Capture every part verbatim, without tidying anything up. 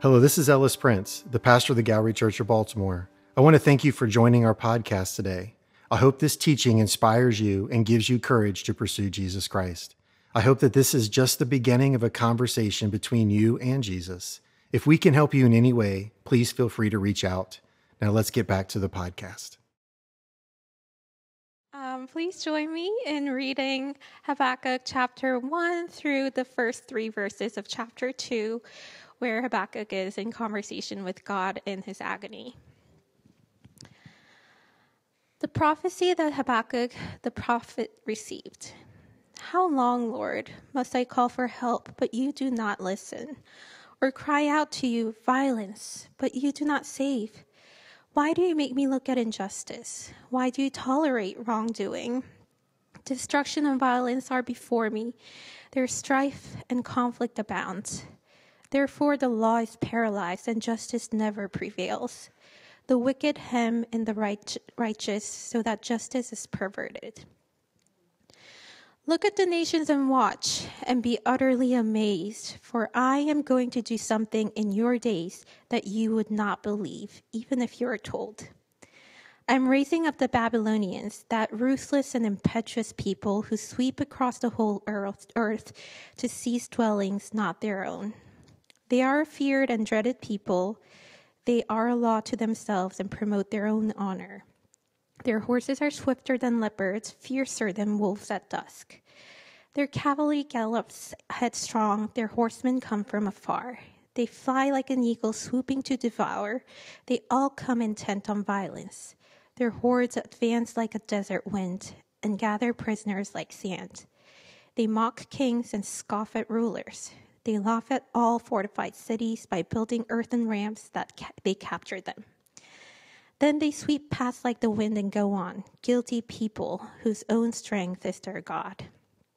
Hello, this is Ellis Prince, the pastor of the Gallery Church of Baltimore. I want to thank you for joining our podcast today. I hope this teaching inspires you and gives you courage to pursue Jesus Christ. I hope that this is just the beginning of a conversation between you and Jesus. If we can help you in any way, please feel free to reach out. Now let's get back to the podcast. Um, please join me in reading Habakkuk chapter one through the first three verses of chapter two, where Habakkuk is in conversation with God in his agony. The prophecy that Habakkuk the prophet received. How long, Lord, must I call for help, but you do not listen, or cry out to you violence, but you do not save? Why do you make me look at injustice? Why do you tolerate wrongdoing? Destruction and violence are before me. Their strife and conflict abound. Therefore the law is paralyzed and justice never prevails. The wicked hem in the right, righteous so that justice is perverted. Look at the nations and watch and be utterly amazed, for I am going to do something in your days that you would not believe, even if you are told. I'm raising up the Babylonians, that ruthless and impetuous people who sweep across the whole earth to seize dwellings not their own. They are a feared and dreaded people. They are a law to themselves and promote their own honor. Their horses are swifter than leopards, fiercer than wolves at dusk. Their cavalry gallops headstrong, their horsemen come from afar. They fly like an eagle swooping to devour. They all come intent on violence. Their hordes advance like a desert wind and gather prisoners like sand. They mock kings and scoff at rulers. They laugh at all fortified cities by building earthen ramps that ca- they capture them. Then they sweep past like the wind and go on, guilty people whose own strength is their God.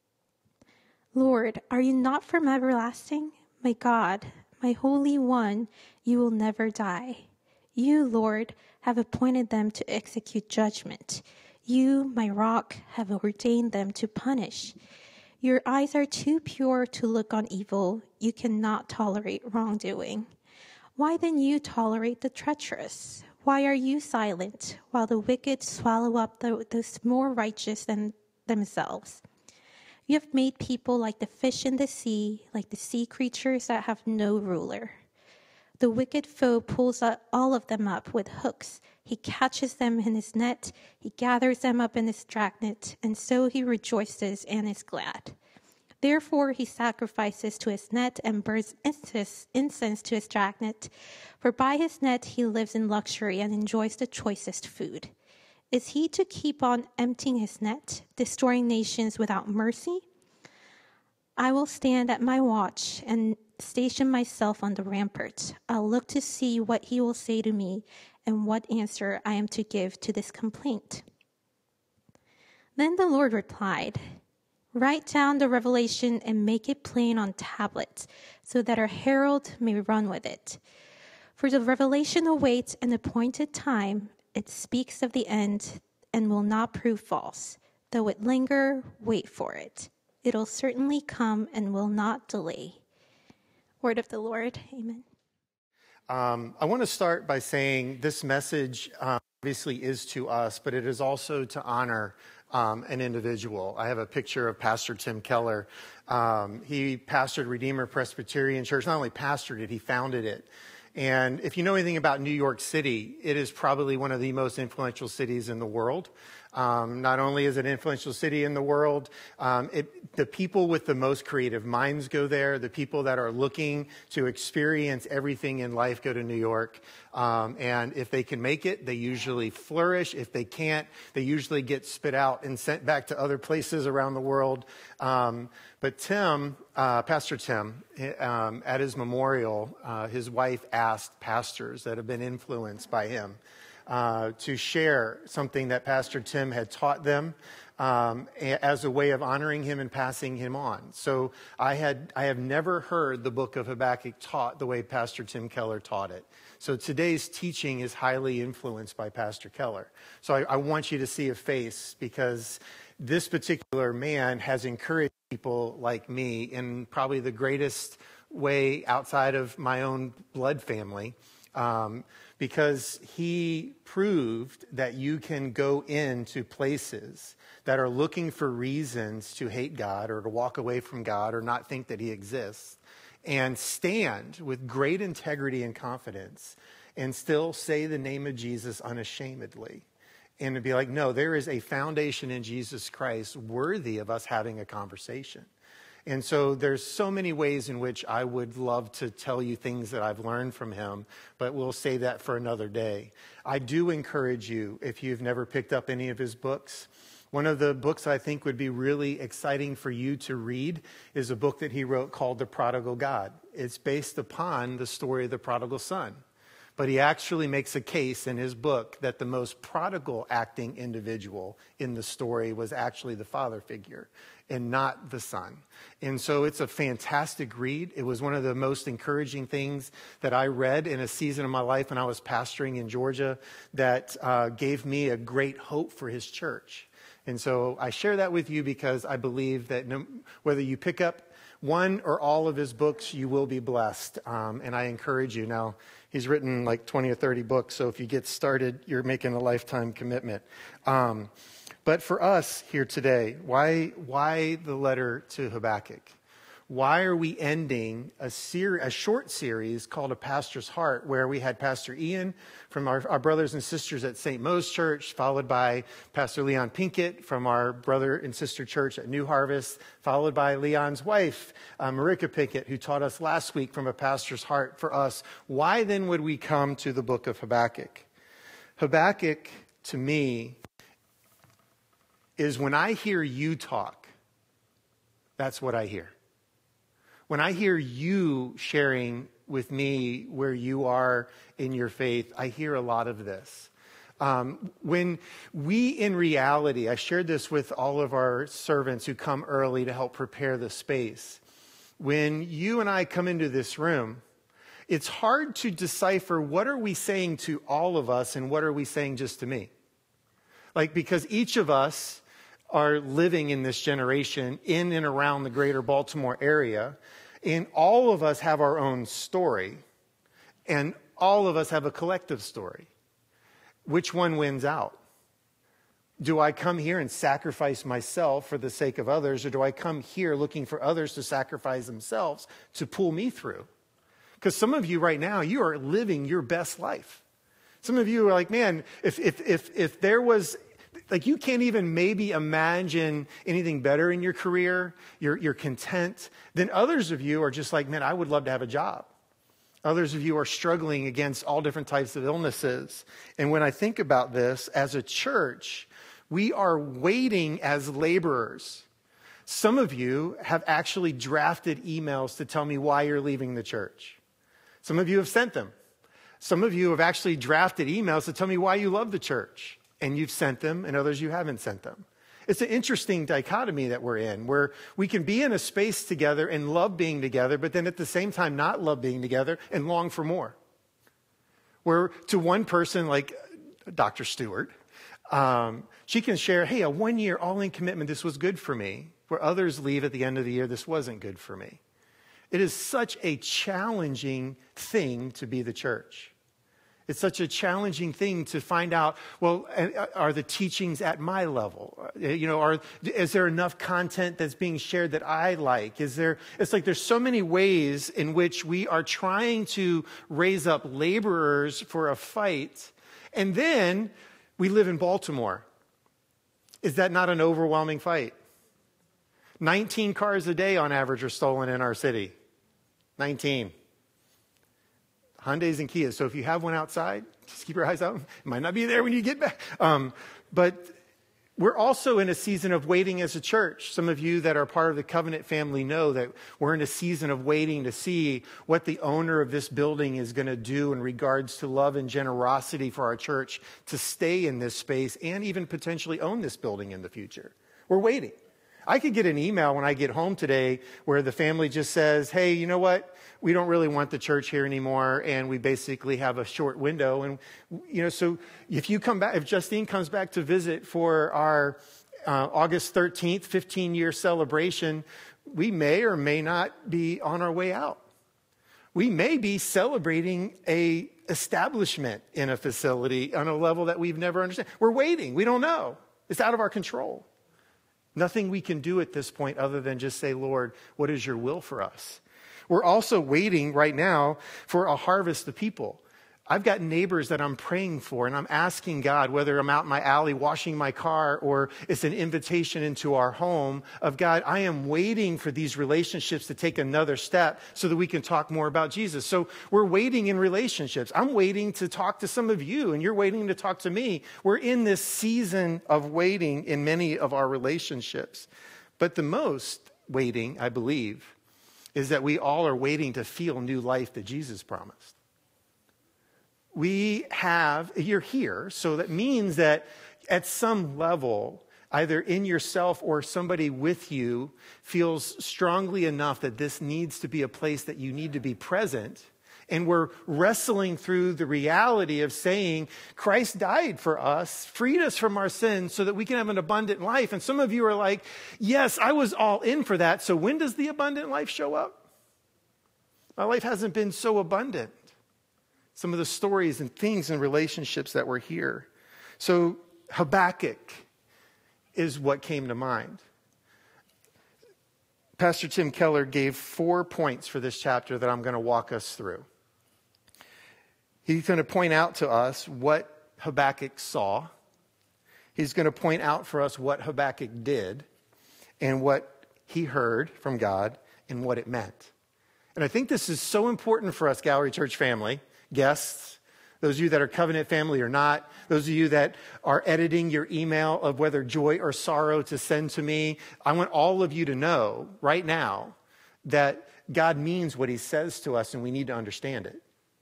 Lord, are you not from everlasting? My God, my Holy One, you will never die. You, Lord, have appointed them to execute judgment. You, my rock, have ordained them to punish. Your eyes are too pure to look on evil. You cannot tolerate wrongdoing. Why then you tolerate the treacherous? Why are you silent while the wicked swallow up the, those more righteous than themselves? You have made people like the fish in the sea, like the sea creatures that have no ruler. The wicked foe pulls all of them up with hooks. He catches them in his net. He gathers them up in his dragnet, and so he rejoices and is glad. Therefore he sacrifices to his net and burns incense to his dragnet. For by his net he lives in luxury and enjoys the choicest food. Is he to keep on emptying his net, destroying nations without mercy? I will stand at my watch and station myself on the ramparts. I'll look to see what he will say to me and what answer I am to give to this complaint. Then the Lord replied, write down the revelation and make it plain on tablets, so that our herald may run with it. For the revelation awaits an appointed time. It speaks of the end and will not prove false. Though it linger, wait for it. It'll certainly come and will not delay. Word of the Lord. Amen. Um, I want to start by saying this message um, obviously is to us, but it is also to honor Um, an individual. I have a picture of Pastor Tim Keller. Um, he pastored Redeemer Presbyterian Church. Not only pastored it, he founded it. And if you know anything about New York City, it is probably one of the most influential cities in the world. Um, not only is it an influential city in the world, um, it, the people with the most creative minds go there. The people that are looking to experience everything in life go to New York. Um, and if they can make it, they usually flourish. If they can't, they usually get spit out and sent back to other places around the world. Um, but Tim, uh, Pastor Tim, um, at his memorial, uh, his wife asked pastors that have been influenced by him Uh, to share something that Pastor Tim had taught them um, as a way of honoring him and passing him on. So I had I have never heard the book of Habakkuk taught the way Pastor Tim Keller taught it. So today's teaching is highly influenced by Pastor Keller. So I, I want you to see a face, because this particular man has encouraged people like me in probably the greatest way outside of my own blood family, um, because he proved that you can go into places that are looking for reasons to hate God or to walk away from God or not think that he exists, and stand with great integrity and confidence and still say the name of Jesus unashamedly. And to be like, no, there is a foundation in Jesus Christ worthy of us having a conversation. And so there's so many ways in which I would love to tell you things that I've learned from him, but we'll save that for another day. I do encourage you, if you've never picked up any of his books, one of the books I think would be really exciting for you to read is a book that he wrote called The Prodigal God. It's based upon the story of the prodigal son. But he actually makes a case in his book that the most prodigal acting individual in the story was actually the father figure and not the son. And so it's a fantastic read. It was one of the most encouraging things that I read in a season of my life when I was pastoring in Georgia that uh, gave me a great hope for his church. And so I share that with you because I believe that no, whether you pick up one or all of his books, you will be blessed. Um, and I encourage you. Now, he's written like twenty or thirty books, so if you get started, you're making a lifetime commitment. Um, but for us here today, why, why the letter to Habakkuk? Why are we ending a, ser- a short series called A Pastor's Heart, where we had Pastor Ian from our, our brothers and sisters at Saint Mo's Church, followed by Pastor Leon Pinkett from our brother and sister church at New Harvest, followed by Leon's wife, uh, Marika Pinkett, who taught us last week from A Pastor's Heart for us. Why then would we come to the book of Habakkuk? Habakkuk, to me, is when I hear you talk, that's what I hear. When I hear you sharing with me where you are in your faith, I hear a lot of this. Um, when we, in reality, I shared this with all of our servants who come early to help prepare the space. When you and I come into this room, it's hard to decipher what are we saying to all of us and what are we saying just to me. Like, because each of us are living in this generation in and around the greater Baltimore area, and all of us have our own story, and all of us have a collective story. Which one wins out? Do I come here and sacrifice myself for the sake of others, or do I come here looking for others to sacrifice themselves to pull me through? Because some of you right now, you are living your best life. Some of you are like, man, if if if if there was... Like, you can't even maybe imagine anything better in your career. You're, you're content. Then others of you are just like, man, I would love to have a job. Others of you are struggling against all different types of illnesses. And when I think about this, as a church, we are waiting as laborers. Some of you have actually drafted emails to tell me why you're leaving the church. Some of you have sent them. Some of you have actually drafted emails to tell me why you love the church. And you've sent them, and others you haven't sent them. It's an interesting dichotomy that we're in, where we can be in a space together and love being together, but then at the same time not love being together and long for more. Where to one person, like Doctor Stewart, um, she can share, hey, a one-year all-in commitment, this was good for me. Where others leave at the end of the year, this wasn't good for me. It is such a challenging thing to be the church. It's such a challenging thing to find out, well, are the teachings at my level? You know, are, is there enough content that's being shared that I like? Is there, it's like there's so many ways in which we are trying to raise up laborers for a fight. And then we live in Baltimore. Is that not an overwhelming fight? nineteen cars a day on average are stolen in our city. nineteen. Hyundais and Kias. So if you have one outside, just keep your eyes out. It might not be there when you get back. Um, but we're also in a season of waiting as a church. Some of you that are part of the Covenant family know that we're in a season of waiting to see what the owner of this building is going to do in regards to love and generosity for our church to stay in this space and even potentially own this building in the future. We're waiting. I could get an email when I get home today where the family just says, hey, you know what? We don't really want the church here anymore, and we basically have a short window. And, you know, so if you come back, if Justine comes back to visit for our uh, August thirteenth fifteen-year celebration, we may or may not be on our way out. We may be celebrating a establishment in a facility on a level that we've never understood. We're waiting. We don't know. It's out of our control. Nothing we can do at this point other than just say, Lord, what is your will for us? We're also waiting right now for a harvest of people. I've got neighbors that I'm praying for, and I'm asking God, whether I'm out in my alley washing my car or it's an invitation into our home, of God, I am waiting for these relationships to take another step so that we can talk more about Jesus. So we're waiting in relationships. I'm waiting to talk to some of you, and you're waiting to talk to me. We're in this season of waiting in many of our relationships. But the most waiting, I believe, is that we all are waiting to feel new life that Jesus promised. We have, you're here, so that means that at some level, either in yourself or somebody with you feels strongly enough that this needs to be a place that you need to be present. And we're wrestling through the reality of saying, Christ died for us, freed us from our sins so that we can have an abundant life. And some of you are like, yes, I was all in for that. So when does the abundant life show up? My life hasn't been so abundant. Some of the stories and things and relationships that were here. So Habakkuk is what came to mind. Pastor Tim Keller gave four points for this chapter that I'm going to walk us through. He's going to point out to us what Habakkuk saw. He's going to point out for us what Habakkuk did and what he heard from God and what it meant. And I think this is so important for us, Gallery Church family. Guests, those of you that are covenant family or not, those of you that are editing your email of whether joy or sorrow to send to me, I want all of you to know right now that God means what he says to us and we need to understand it.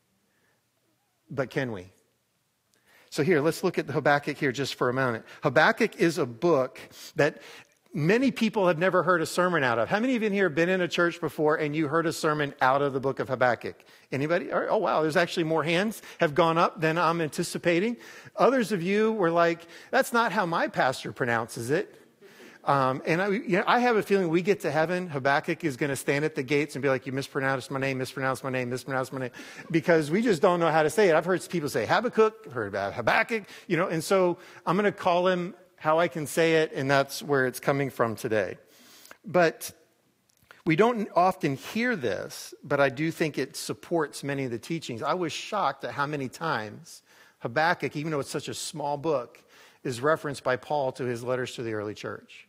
But can we? So here, let's look at Habakkuk here just for a moment. Habakkuk is a book that many people have never heard a sermon out of. How many of you in here have been in a church before and you heard a sermon out of the book of Habakkuk? Anybody? Oh, wow, there's actually more hands have gone up than I'm anticipating. Others of you were like, that's not how my pastor pronounces it. Um, and I, you know, I have a feeling we get to heaven, Habakkuk is going to stand at the gates and be like, you mispronounced my name, mispronounced my name, mispronounced my name. Because we just don't know how to say it. I've heard people say Habakkuk, I've heard about Habakkuk, you know, and so I'm going to call him how I can say it, and that's where it's coming from today. But we don't often hear this, but I do think it supports many of the teachings. I was shocked at how many times Habakkuk, even though it's such a small book, is referenced by Paul to his letters to the early church.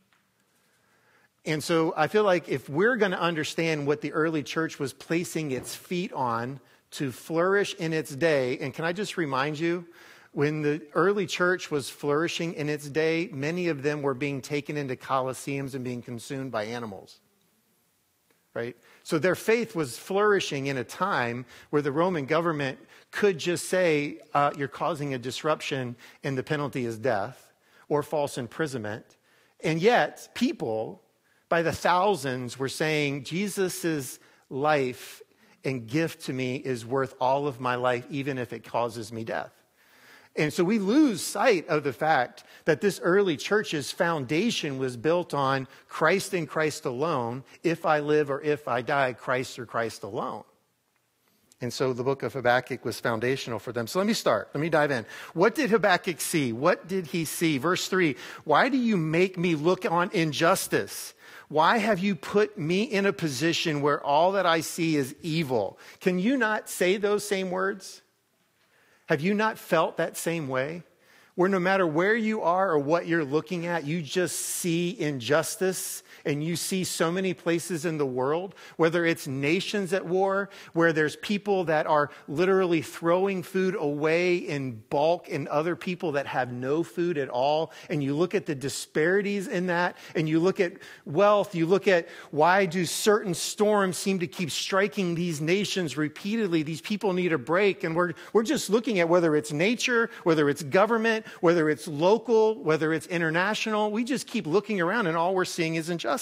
And so I feel like if we're going to understand what the early church was placing its feet on to flourish in its day, and can I just remind you, when the early church was flourishing in its day, many of them were being taken into coliseums and being consumed by animals. Right? So their faith was flourishing in a time where the Roman government could just say, uh, you're causing a disruption and the penalty is death or false imprisonment. And yet people, by the thousands, were saying, Jesus' life and gift to me is worth all of my life, even if it causes me death. And so we lose sight of the fact that this early church's foundation was built on Christ and Christ alone. If I live or if I die, Christ or Christ alone. And so the book of Habakkuk was foundational for them. So let me start. Let me dive in. What did Habakkuk see? What did he see? Verse three, why do you make me look on injustice? Why have you put me in a position where all that I see is evil? Can you not say those same words? Have you not felt that same way? Where no matter where you are or what you're looking at, you just see injustice, and you see so many places in the world, whether it's nations at war, where there's people that are literally throwing food away in bulk and other people that have no food at all. And you look at the disparities in that, and you look at wealth, you look at why do certain storms seem to keep striking these nations repeatedly? These people need a break. And we're, we're just looking at whether it's nature, whether it's government, whether it's local, whether it's international. We just keep looking around and all we're seeing is injustice.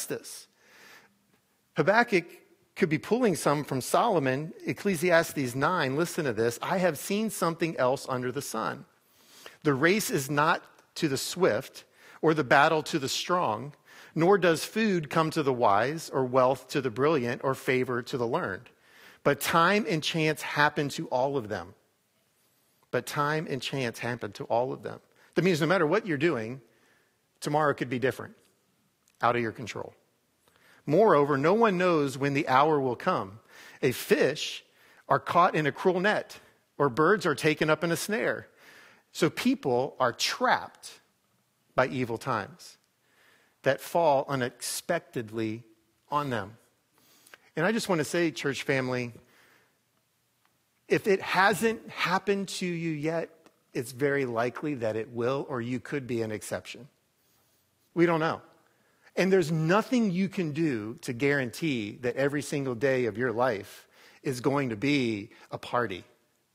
Habakkuk could be pulling some from Solomon, Ecclesiastes nine. Listen to this. I have seen something else under the sun. The race is not to the swift or the battle to the strong, nor does food come to the wise or wealth to the brilliant or favor to the learned. But time and chance happen to all of them. But time and chance happen to all of them. That means no matter what you're doing, tomorrow could be different, out of your control. Moreover, no one knows when the hour will come. A fish are caught in a cruel net, or birds are taken up in a snare. So people are trapped by evil times that fall unexpectedly on them. And I just want to say, church family, if it hasn't happened to you yet, it's very likely that it will, or you could be an exception. We don't know. And there's nothing you can do to guarantee that every single day of your life is going to be a party.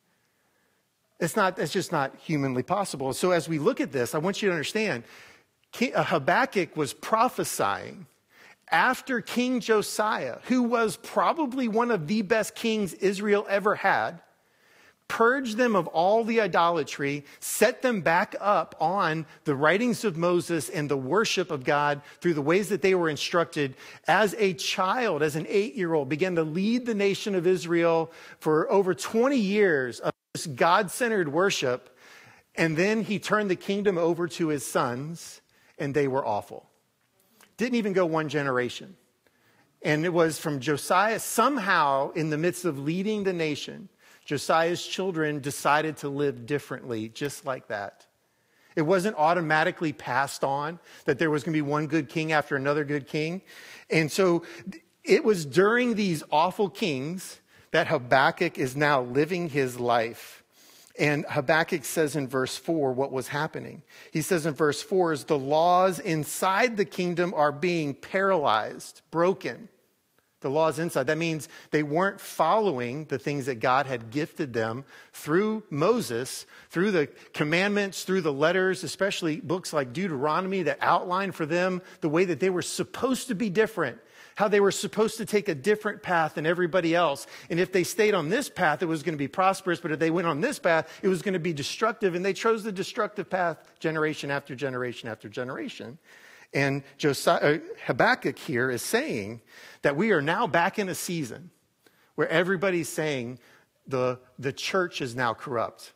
It's not, it's just not humanly possible. So as we look at this, I want you to understand, Habakkuk was prophesying after King Josiah, who was probably one of the best kings Israel ever had, purged them of all the idolatry, set them back up on the writings of Moses and the worship of God through the ways that they were instructed. As a child, as an eight-year-old, began to lead the nation of Israel for over twenty years of this God-centered worship. And then he turned the kingdom over to his sons, and they were awful. Didn't even go one generation. And it was from Josiah, somehow in the midst of leading the nation, Josiah's children decided to live differently, just like that. It wasn't automatically passed on that there was going to be one good king after another good king. And so it was during these awful kings that Habakkuk is now living his life. And Habakkuk says in verse four what was happening. He says in verse four is the laws inside the kingdom are being paralyzed, broken. The laws inside. That means they weren't following the things that God had gifted them through Moses, through the commandments, through the letters, especially books like Deuteronomy that outline for them the way that they were supposed to be different, how they were supposed to take a different path than everybody else. And if they stayed on this path, it was going to be prosperous. But if they went on this path, it was going to be destructive. And they chose the destructive path generation after generation after generation. And Josiah, Habakkuk here is saying that we are now back in a season where everybody's saying the, the church is now corrupt.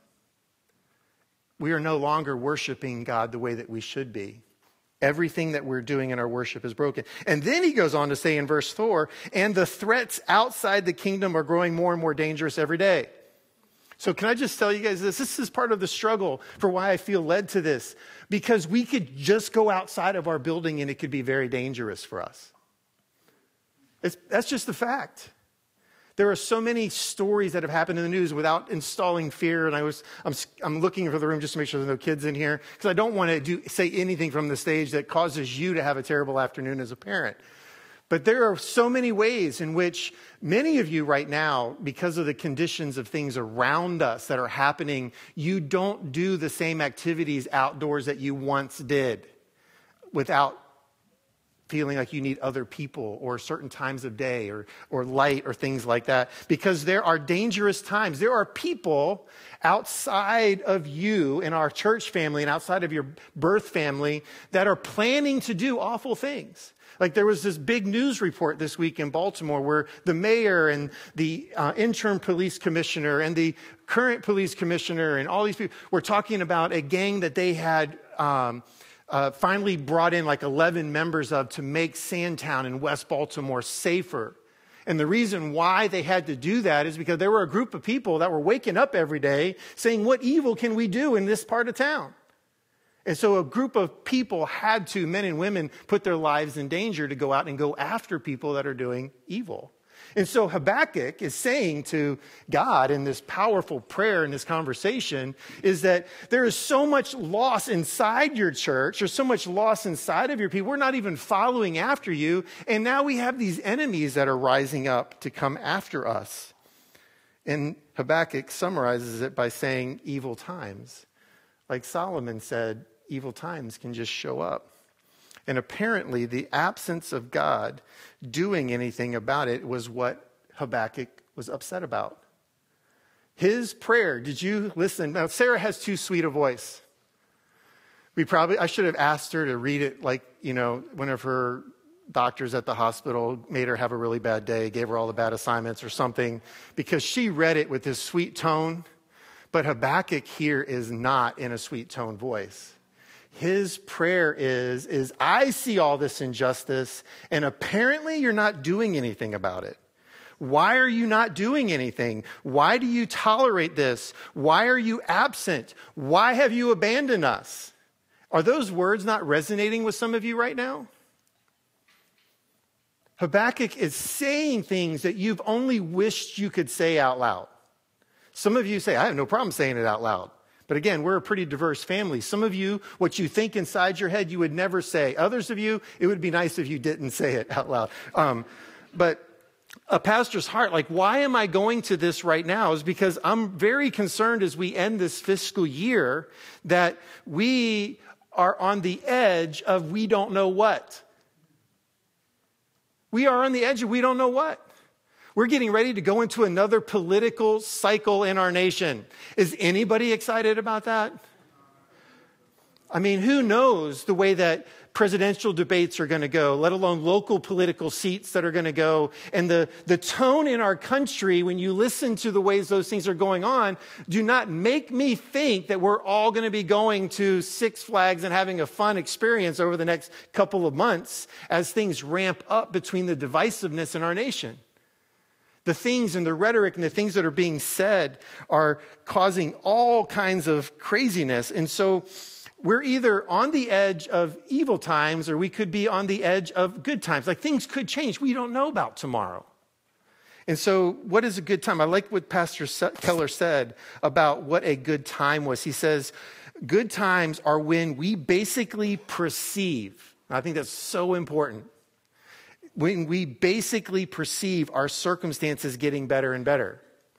We are no longer worshiping God the way that we should be. Everything that we're doing in our worship is broken. And then he goes on to say in verse four, and the threats outside the kingdom are growing more and more dangerous every day. So can I just tell you guys this? This is part of the struggle for why I feel led to this. Because we could just go outside of our building and it could be very dangerous for us. It's, that's just the fact. There are so many stories that have happened in the news without installing fear. And I was, I'm, I'm looking for the room just to make sure there's no kids in here. Because I don't want to do, say anything from the stage that causes you to have a terrible afternoon as a parent. But there are so many ways in which many of you right now, because of the conditions of things around us that are happening, you don't do the same activities outdoors that you once did without feeling like you need other people or certain times of day or, or light or things like that. Because there are dangerous times. There are people outside of you in our church family and outside of your birth family that are planning to do awful things. Like there was this big news report this week in Baltimore where the mayor and the uh, interim police commissioner and the current police commissioner and all these people were talking about a gang that they had um, uh, finally brought in like eleven members of to make Sandtown in West Baltimore safer. And the reason why they had to do that is because there were a group of people that were waking up every day saying, what evil can we do in this part of town? And so a group of people had to, men and women, put their lives in danger to go out and go after people that are doing evil. And so Habakkuk is saying to God in this powerful prayer in this conversation is that there is so much loss inside your church. There's so much loss inside of your people. We're not even following after you. And now we have these enemies that are rising up to come after us. And Habakkuk summarizes it by saying evil times. Like Solomon said, evil times can just show up. And apparently the absence of God doing anything about it was what Habakkuk was upset about. His prayer, did you listen? Now, Sarah has too sweet a voice. We probably, I should have asked her to read it like, you know, one of her doctors at the hospital made her have a really bad day, gave her all the bad assignments or something, because she read it with this sweet tone. But Habakkuk here is not in a sweet tone voice. His prayer is, is I see all this injustice, and apparently you're not doing anything about it. Why are you not doing anything? Why do you tolerate this? Why are you absent? Why have you abandoned us? Are those words not resonating with some of you right now? Habakkuk is saying things that you've only wished you could say out loud. Some of you say, I have no problem saying it out loud. But again, we're a pretty diverse family. Some of you, what you think inside your head, you would never say. Others of you, it would be nice if you didn't say it out loud. Um, but a pastor's heart, like, why am I going to this right now? Is because I'm very concerned as we end this fiscal year that we are on the edge of we don't know what. We are on the edge of we don't know what. We're getting ready to go into another political cycle in our nation. Is anybody excited about that? I mean, who knows the way that presidential debates are going to go, let alone local political seats that are going to go. And the, the tone in our country, when you listen to the ways those things are going on, do not make me think that we're all going to be going to Six Flags and having a fun experience over the next couple of months as things ramp up between the divisiveness in our nation. The things and the rhetoric and the things that are being said are causing all kinds of craziness. And so we're either on the edge of evil times or we could be on the edge of good times. Like, things could change. We don't know about tomorrow. And so what is a good time? I like what Pastor Keller said about what a good time was. He says, good times are when we basically perceive. I think that's so important. When we basically perceive our circumstances getting better and better.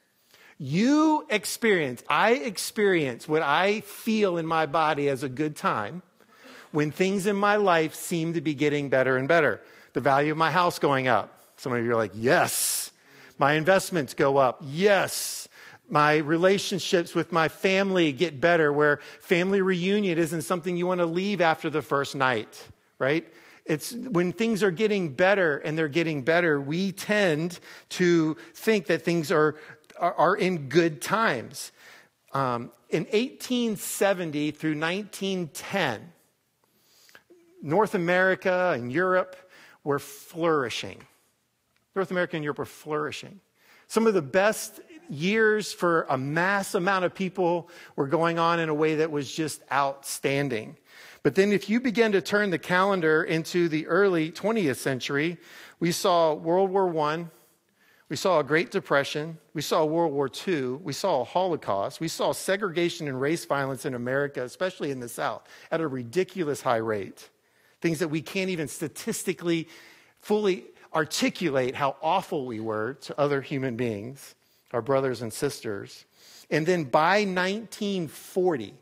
You experience, I experience what I feel in my body as a good time when things in my life seem to be getting better and better. The value of my house going up. Some of you are like, yes. My investments go up. Yes. My relationships with my family get better, where family reunion isn't something you want to leave after the first night, right? It's when things are getting better and they're getting better, we tend to think that things are are, are in good times. Um, in eighteen seventy through nineteen ten, North America and Europe were flourishing. North America and Europe were flourishing. Some of the best years for a mass amount of people were going on in a way that was just outstanding. But then if you begin to turn the calendar into the early twentieth century, we saw World War One, we saw a Great Depression, we saw World War Two, we saw a Holocaust, we saw segregation and race violence in America, especially in the South, at a ridiculous high rate. Things that we can't even statistically fully articulate how awful we were to other human beings, our brothers and sisters. And then by nineteen forty,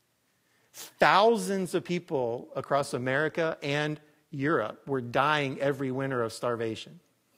thousands of people across America and Europe were dying every winter of starvation.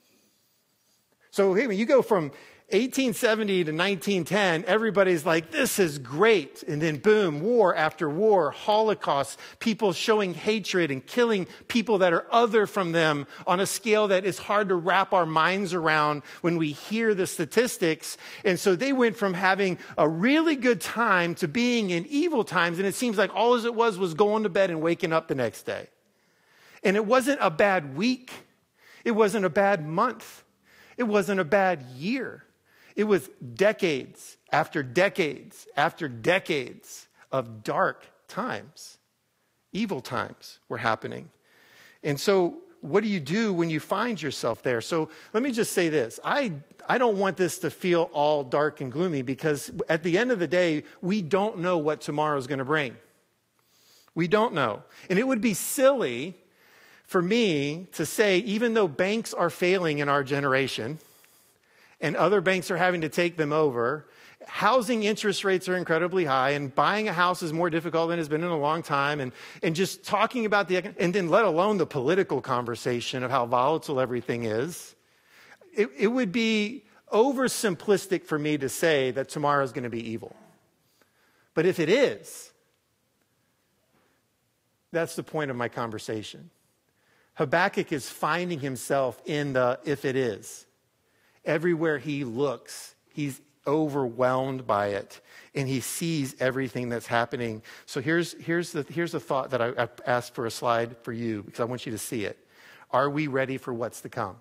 So hey, when you go from eighteen seventy to nineteen ten, everybody's like, this is great. And then boom, war after war, Holocaust, people showing hatred and killing people that are other from them on a scale that is hard to wrap our minds around when we hear the statistics. And so they went from having a really good time to being in evil times. And it seems like all as it was was going to bed and waking up the next day. And it wasn't a bad week. It wasn't a bad month. It wasn't a bad year. It was decades after decades after decades of dark times. Evil times were happening. And so what do you do when you find yourself there? So let me just say this. I, I don't want this to feel all dark and gloomy, because at the end of the day, we don't know what tomorrow is going to bring. We don't know. And it would be silly for me to say, even though banks are failing in our generation and other banks are having to take them over, housing interest rates are incredibly high and buying a house is more difficult than it's been in a long time, and, and just talking about the, and then let alone the political conversation of how volatile everything is, it, it would be oversimplistic for me to say that tomorrow is going to be evil. But if it is, that's the point of my conversation. Habakkuk is finding himself in the if it is. Everywhere he looks, he's overwhelmed by it, and he sees everything that's happening. So here's, here's, the, here's the thought that I, I asked for a slide for you, because I want you to see it. Are we ready for what's to come?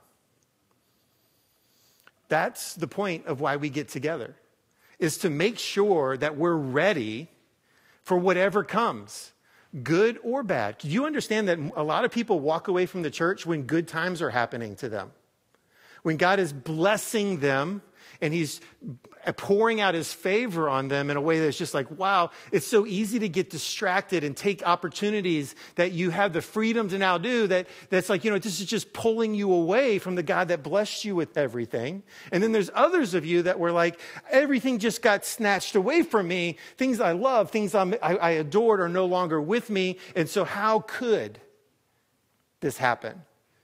That's the point of why we get together, is to make sure that we're ready for whatever comes, good or bad. Do you understand that a lot of people walk away from the church when good times are happening to them? When God is blessing them and he's pouring out his favor on them in a way that's just like, wow, it's so easy to get distracted and take opportunities that you have the freedom to now do that that's like, you know, this is just pulling you away from the God that blessed you with everything. And then there's others of you that were like, everything just got snatched away from me. Things I love, things I'm, I, I adored are no longer with me. And so how could this happen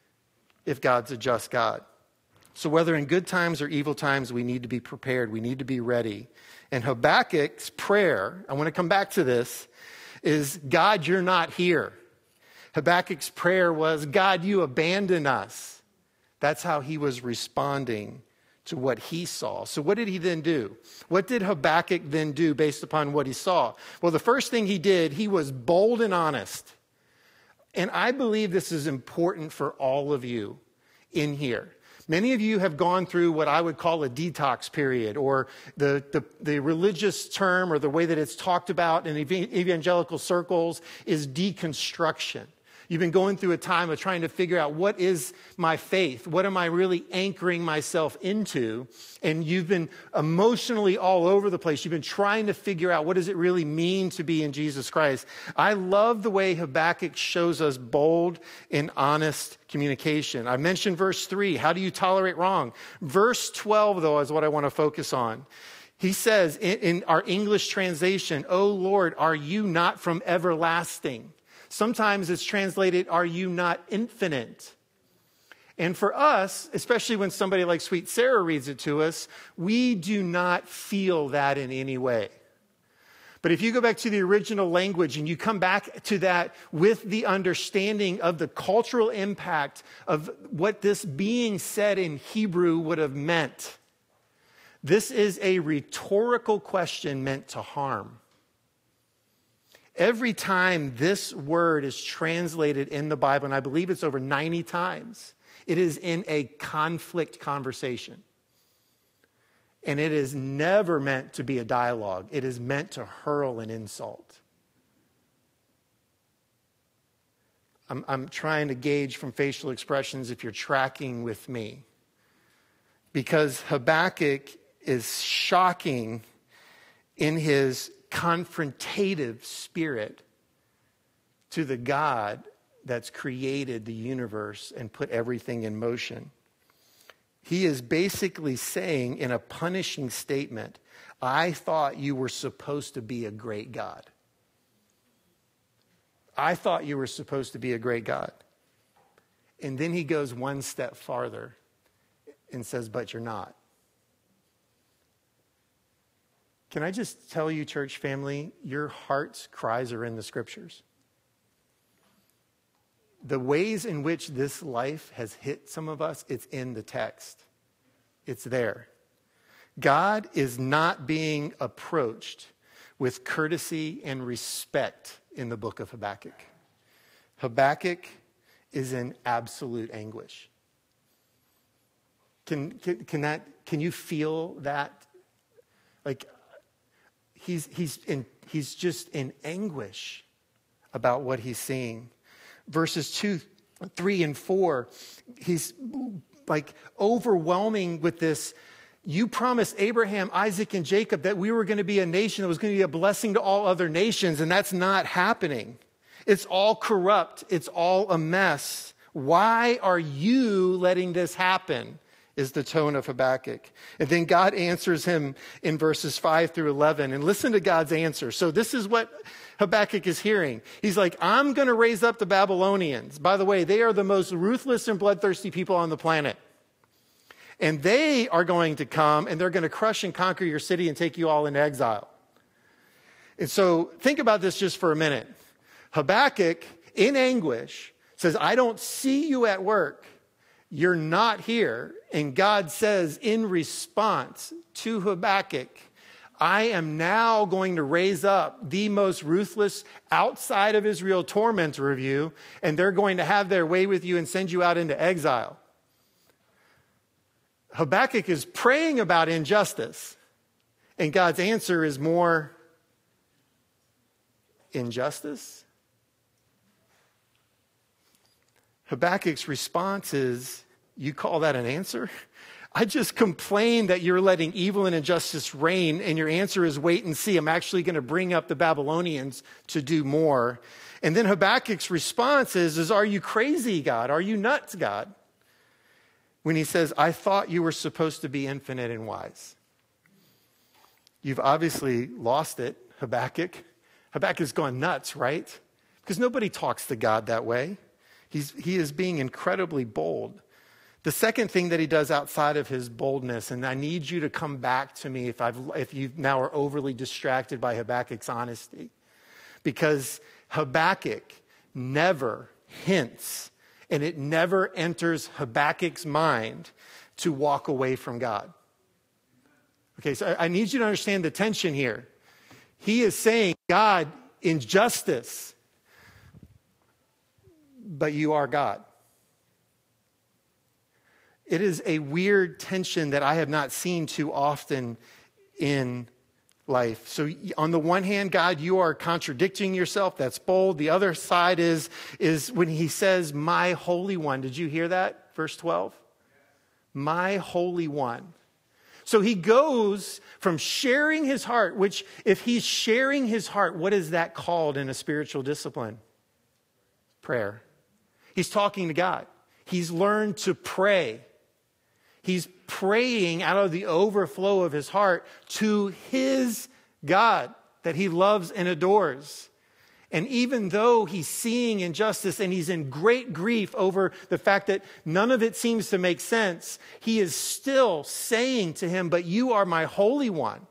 if God's a just God? So whether in good times or evil times, we need to be prepared. We need to be ready. And Habakkuk's prayer, I want to come back to this, is, God, you're not here. Habakkuk's prayer was, God, you abandon us. That's how he was responding to what he saw. So what did he then do? What did Habakkuk then do based upon what he saw? Well, the first thing he did, he was bold and honest. And I believe this is important for all of you in here. Many of you have gone through what I would call a detox period, or the, the, the religious term, or the way that it's talked about in evangelical circles is deconstruction. You've been going through a time of trying to figure out, what is my faith? What am I really anchoring myself into? And you've been emotionally all over the place. You've been trying to figure out, what does it really mean to be in Jesus Christ? I love the way Habakkuk shows us bold and honest communication. I mentioned verse three. How do you tolerate wrong? Verse twelve, though, is what I want to focus on. He says in, in our English translation, "O Lord, are you not from everlasting?" Sometimes it's translated, "Are you not infinite?" And for us, especially when somebody like Sweet Sarah reads it to us, we do not feel that in any way. But if you go back to the original language and you come back to that with the understanding of the cultural impact of what this being said in Hebrew would have meant, this is a rhetorical question meant to harm. Every time this word is translated in the Bible, and I believe it's over ninety times, it is in a conflict conversation. And it is never meant to be a dialogue. It is meant to hurl an insult. I'm, I'm trying to gauge from facial expressions if you're tracking with me. Because Habakkuk is shocking in his confrontative spirit to the God that's created the universe and put everything in motion. He is basically saying in a punishing statement, I thought you were supposed to be a great God. I thought you were supposed to be a great God. And then he goes one step farther and says, but you're not. Can I just tell you, church family, your heart's cries are in the scriptures. The ways in which this life has hit some of us, it's in the text. It's there. God is not being approached with courtesy and respect in the book of Habakkuk. Habakkuk is in absolute anguish. Can, can, can, that, can you feel that? Like, He's, he's, in, he's just in anguish about what he's seeing. Verses two, three, and four, he's like overwhelming with this. You promised Abraham, Isaac, and Jacob that we were going to be a nation that was going to be a blessing to all other nations, and that's not happening. It's all corrupt. It's all a mess. Why are you letting this happen? Is the tone of Habakkuk. And then God answers him in verses five through eleven. And listen to God's answer. So this is what Habakkuk is hearing. He's like, I'm going to raise up the Babylonians. By the way, they are the most ruthless and bloodthirsty people on the planet. And they are going to come and they're going to crush and conquer your city and take you all into exile. And so think about this just for a minute. Habakkuk, in anguish, says, I don't see you at work. You're not here. And God says in response to Habakkuk, I am now going to raise up the most ruthless outside of Israel tormentor of you, and they're going to have their way with you and send you out into exile. Habakkuk is praying about injustice, and God's answer is more injustice. Habakkuk's response is, you call that an answer? I just complained that you're letting evil and injustice reign, and your answer is wait and see. I'm actually going to bring up the Babylonians to do more. And then Habakkuk's response is, is, are you crazy, God? Are you nuts, God? When he says, I thought you were supposed to be infinite and wise. You've obviously lost it, Habakkuk. Habakkuk's gone nuts, right? Because nobody talks to God that way. He's, he is being incredibly bold. The second thing that he does outside of his boldness, and I need you to come back to me if, I've, if you now are overly distracted by Habakkuk's honesty, because Habakkuk never hints, and it never enters Habakkuk's mind to walk away from God. Okay, so I need you to understand the tension here. He is saying, God, injustice, but you are God. It is a weird tension that I have not seen too often in life. So on the one hand, God, you are contradicting yourself. That's bold. The other side is, is when he says, my Holy One. Did you hear that? Verse twelve. My Holy One. So he goes from sharing his heart, which if he's sharing his heart, what is that called in a spiritual discipline? Prayer. He's talking to God. He's learned to pray. He's praying out of the overflow of his heart to his God that he loves and adores. And even though he's seeing injustice and he's in great grief over the fact that none of it seems to make sense, he is still saying to him, but you are my Holy One.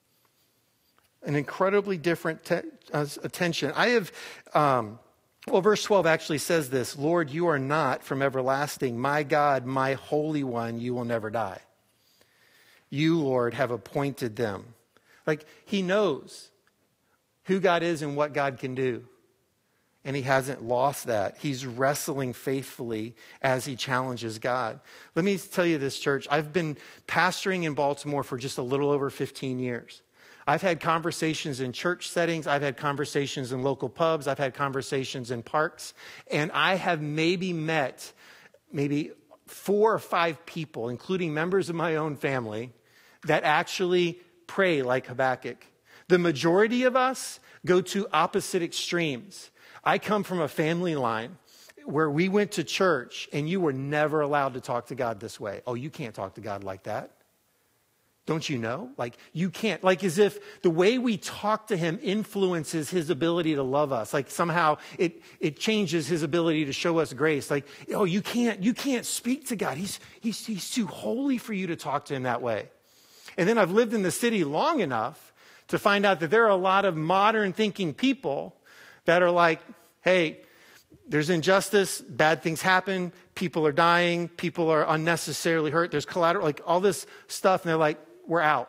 An incredibly different te- uh, attention. I have... Um, Well, verse twelve actually says this, Lord, you are not from everlasting. My God, my Holy One, you will never die. You, Lord, have appointed them. Like he knows who God is and what God can do. And he hasn't lost that. He's wrestling faithfully as he challenges God. Let me tell you this, church. I've been pastoring in Baltimore for just a little over fifteen years. I've had conversations in church settings. I've had conversations in local pubs. I've had conversations in parks. And I have maybe met maybe four or five people, including members of my own family, that actually pray like Habakkuk. The majority of us go to opposite extremes. I come from a family line where we went to church and you were never allowed to talk to God this way. Oh, you can't talk to God like that. Don't you know? Like, you can't. Like, as if the way we talk to him influences his ability to love us. Like, somehow it, it changes his ability to show us grace. Like, oh, you can't, you can't speak to God. He's, he's, he's too holy for you to talk to him that way. And then I've lived in the city long enough to find out that there are a lot of modern thinking people that are like, hey, there's injustice, bad things happen, people are dying, people are unnecessarily hurt, there's collateral, like all this stuff. And they're like, we're out.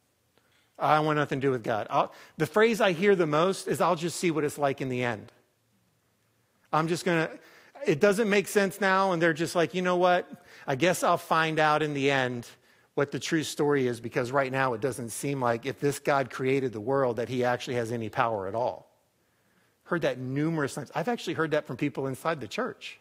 I want nothing to do with God. I'll, the phrase I hear the most is, I'll just see what it's like in the end. I'm just going to, it doesn't make sense now. And they're just like, you know what? I guess I'll find out in the end what the true story is, because right now it doesn't seem like if this God created the world that he actually has any power at all. Heard that numerous times. I've actually heard that from people inside the church.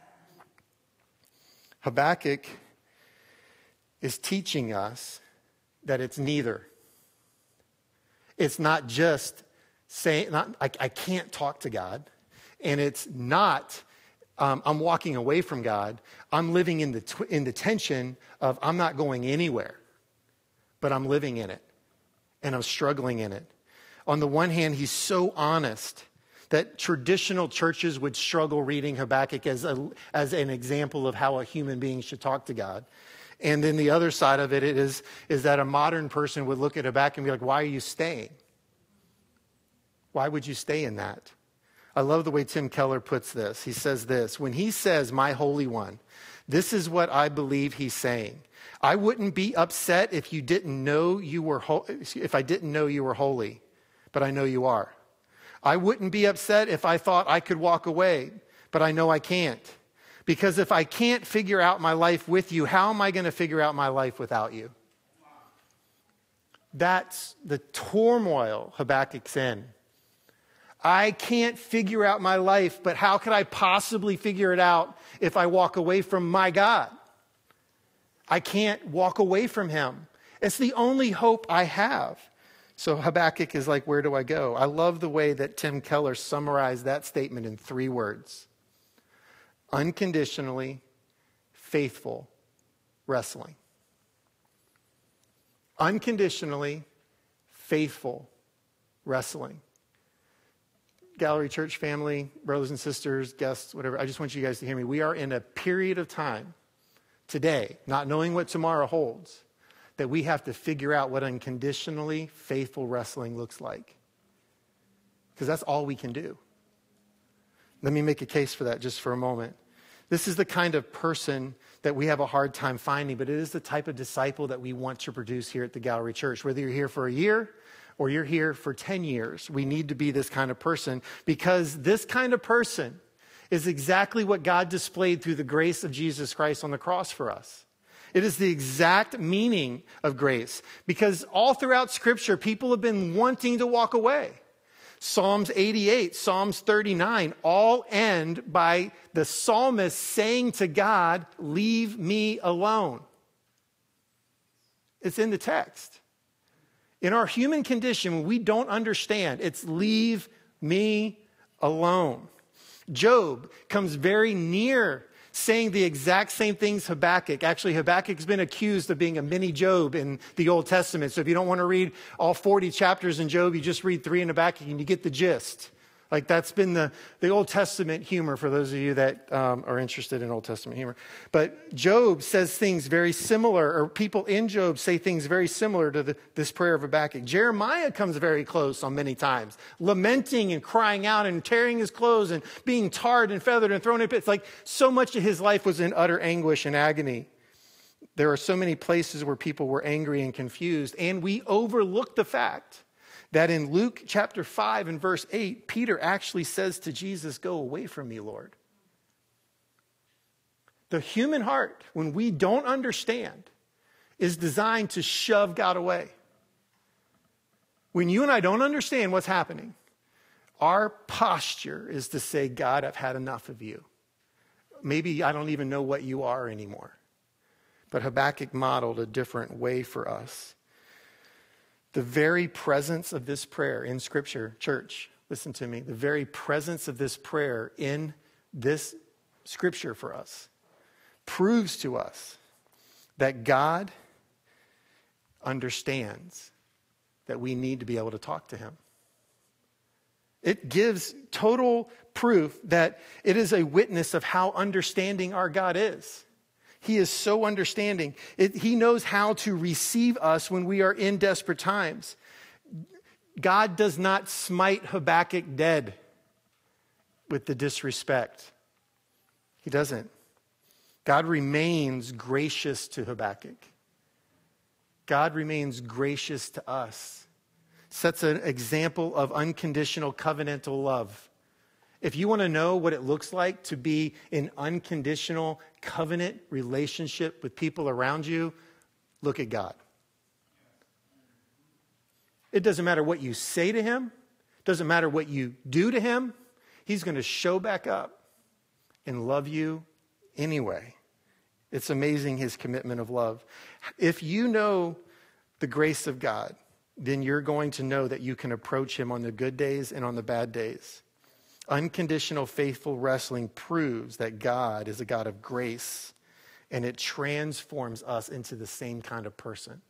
Habakkuk is teaching us that it's neither. It's not just saying, not, I, I can't talk to God. And it's not, um, I'm walking away from God. I'm living in the, tw- in the tension of I'm not going anywhere, but I'm living in it. And I'm struggling in it. On the one hand, he's so honest that traditional churches would struggle reading Habakkuk as, a, as an example of how a human being should talk to God. And then the other side of it is, is that a modern person would look at Habakkuk and be like, why are you staying? Why would you stay in that? I love the way Tim Keller puts this. He says this, when he says, my Holy One, this is what I believe he's saying. I wouldn't be upset if you didn't know you were ho- if I didn't know you were holy, but I know you are. I wouldn't be upset if I thought I could walk away, but I know I can't. Because if I can't figure out my life with you, how am I going to figure out my life without you? That's the turmoil Habakkuk's in. I can't figure out my life, but how could I possibly figure it out if I walk away from my God? I can't walk away from him. It's the only hope I have. So Habakkuk is like, where do I go? I love the way that Tim Keller summarized that statement in three words. Unconditionally faithful wrestling. Unconditionally faithful wrestling. Gallery Church family, brothers and sisters, guests, whatever, I just want you guys to hear me. We are in a period of time today, not knowing what tomorrow holds, that we have to figure out what unconditionally faithful wrestling looks like. Because that's all we can do. Let me make a case for that just for a moment. This is the kind of person that we have a hard time finding, but it is the type of disciple that we want to produce here at the Gallery Church. Whether you're here for a year or you're here for ten years, we need to be this kind of person, because this kind of person is exactly what God displayed through the grace of Jesus Christ on the cross for us. It is the exact meaning of grace, because all throughout Scripture, people have been wanting to walk away. Psalms eighty-eight, Psalms thirty-nine, all end by the psalmist saying to God, leave me alone. It's in the text. In our human condition, when we don't understand, it's leave me alone. Job comes very near saying the exact same things Habakkuk. Actually, Habakkuk's been accused of being a mini Job in the Old Testament. So if you don't want to read all forty chapters in Job, you just read three in Habakkuk and you get the gist. Like that's been the, the Old Testament humor for those of you that um, are interested in Old Testament humor. But Job says things very similar, or people in Job say things very similar to the, this prayer of Habakkuk. Jeremiah comes very close on many times, lamenting and crying out and tearing his clothes and being tarred and feathered and thrown in pits. Like so much of his life was in utter anguish and agony. There are so many places where people were angry and confused, and we overlook the fact that in Luke chapter five and verse eight, Peter actually says to Jesus, go away from me, Lord. The human heart, when we don't understand, is designed to shove God away. When you and I don't understand what's happening, our posture is to say, God, I've had enough of you. Maybe I don't even know what you are anymore. But Habakkuk modeled a different way for us. The very presence of this prayer in Scripture, church, listen to me, the very presence of this prayer in this Scripture for us proves to us that God understands that we need to be able to talk to him. It gives total proof that it is a witness of how understanding our God is. He is so understanding. It, he knows how to receive us when we are in desperate times. God does not smite Habakkuk dead with the disrespect. He doesn't. God remains gracious to Habakkuk. God remains gracious to us. Sets an example of unconditional covenantal love. If you want to know what it looks like to be in unconditional covenant relationship with people around you, look at God. It doesn't matter what you say to him. It doesn't matter what you do to him. He's going to show back up and love you anyway. It's amazing, his commitment of love. If you know the grace of God, then you're going to know that you can approach him on the good days and on the bad days. Unconditional faithful wrestling proves that God is a God of grace, and it transforms us into the same kind of person.